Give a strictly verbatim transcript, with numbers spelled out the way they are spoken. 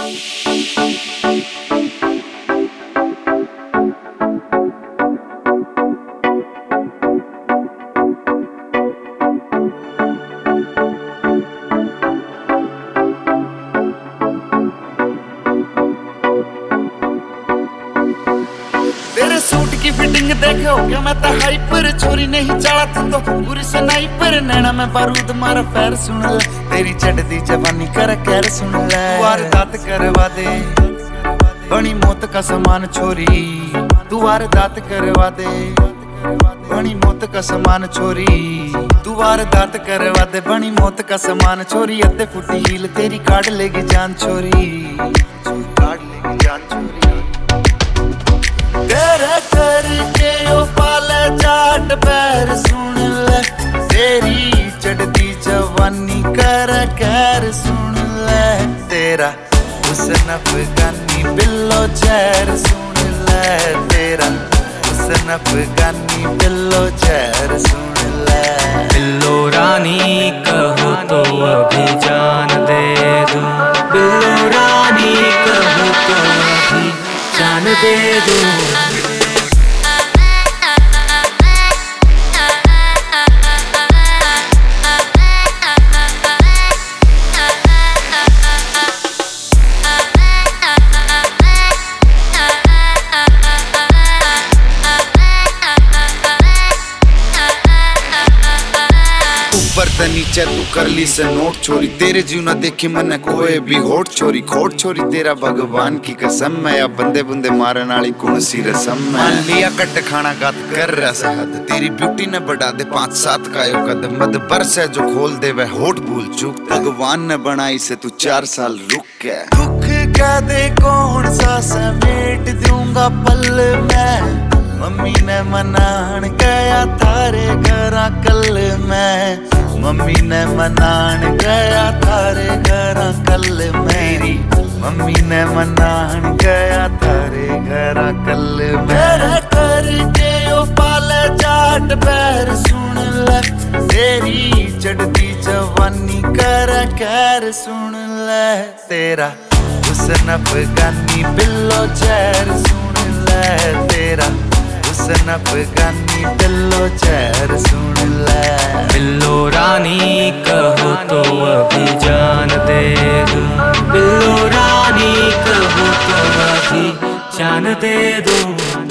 तेरे सूट की फिटिंग देखो क्या मैं तो हाइपर छोरी नहीं चला तू तो पूरी स्नाइपर नैना में बारूद मारा पैर सुन ले तेरी चढ़दी जवानी कर कैर सुन ले वारदात करवा दे बनी मौत का समान छोरी तू वारदात करवा दे बनी मौत का समान छोरी तू वारदात करवा दे बनी मौत का समान छोरी अद्धे फुटी हील तेरी काट लेगी जान छोरी काट लेगी जान छोरी तेरे करके ओ पाले जाट पैर सुन ले तेरी चढ़ती जवानी कर कैर सुन ले तेरा हुस्न अफगानी बिल्लो चैर सुन ले तेरा हुस्न अफगानी बिल्लो चैर सुन ले बिल्लो रानी कहो तो अभी जान दे दूं बिल्लो रानी कहो तो अभी जान दे दूं ऊपर त नीचे तू कर ली से नोट छोरी तेरे जीव ना देखी मन कोई भी होट छोरी खोट छोरी तेरा भगवान की कसम मैं या बंदे बुंदे मारन वाली कौन सी रसम मान लिया कट खाना गात कर रहा सहद तेरी ब्यूटी ने बढ़ा दे पांच सात का यो कदम मद बरस है जो खोल दे वह होट भूल चूक भगवान ने बनाई से तू चार साल रुक के दुख कह दे कौन सा समेट दूंगा पल में मम्मी ने मनान गया थारे घरा कल मैं मम्मी ने मनान गया थारे घरा कल मेरी मम्मी ने मनान गया थारे घरा कल मेरे करके ओ पाले जाट पैर सुन ले तेरी चढ़ती जवानी कर कैर सुन ले तेरा हुस्न अफगानी बिल्लो चैर सुन ले तेरा हुस्न अफगानी बिल्लो चैर सुन ले बिल्लो रानी कहो तो अभी जान दे दूं बिल्लो रानी कहो तो अभी जान दे दूं